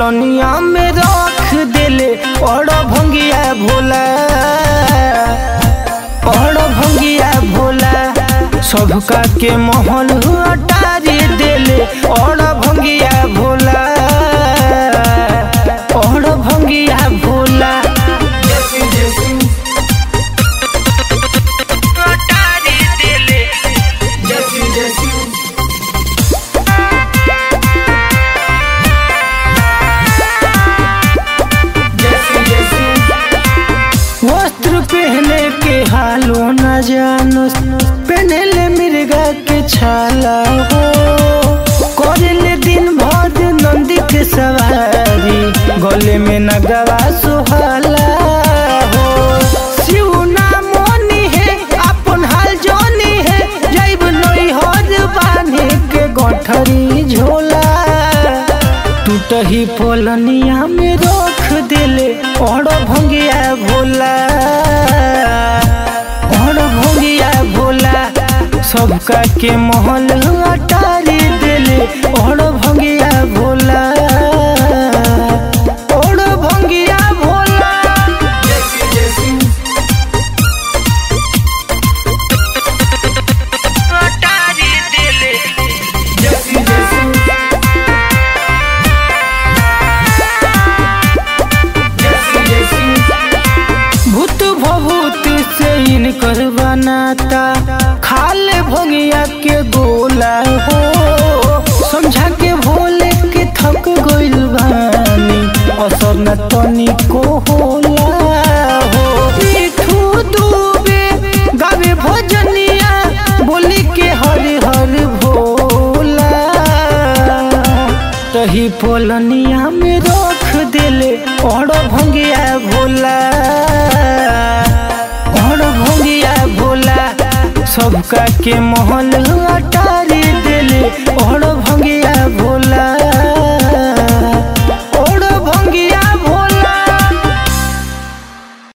पलनिया में रख देले और भंगिया भोला, और भंगिया भोला सबका के महल अटारी देले और भंगिया भोला, और भंगिया भोला अटारी देले। वस्त्र पहने के हालो न जानो, पहने मिर्गा के छाला हो, करले दिन भर नंदी के सवारी, गले में नगवा सुहाला हो। शिव नामोनी है अपन हाल जोनी है, जैब नई हद बांधे के गठरी झोला, टूटही पलनिया में रख देले और भंगिया भोला, और भंगिया भोला सबका के महल अटारी देले और भंगिया भोला, और भंगिया भोला अटारी देले। भूत भभूत से इनकर बनाता, खाले भंगिया के गोला हो, समझा के भोले के थक गइल बानी, असर न तनी को होला हो। पीठू डूबे गावे भजनिया, बोली के हर हर भोला, तही पलनिया में रख देले और भंगिया भोला, और भंगिया भोला सबका के महल अटारी देले और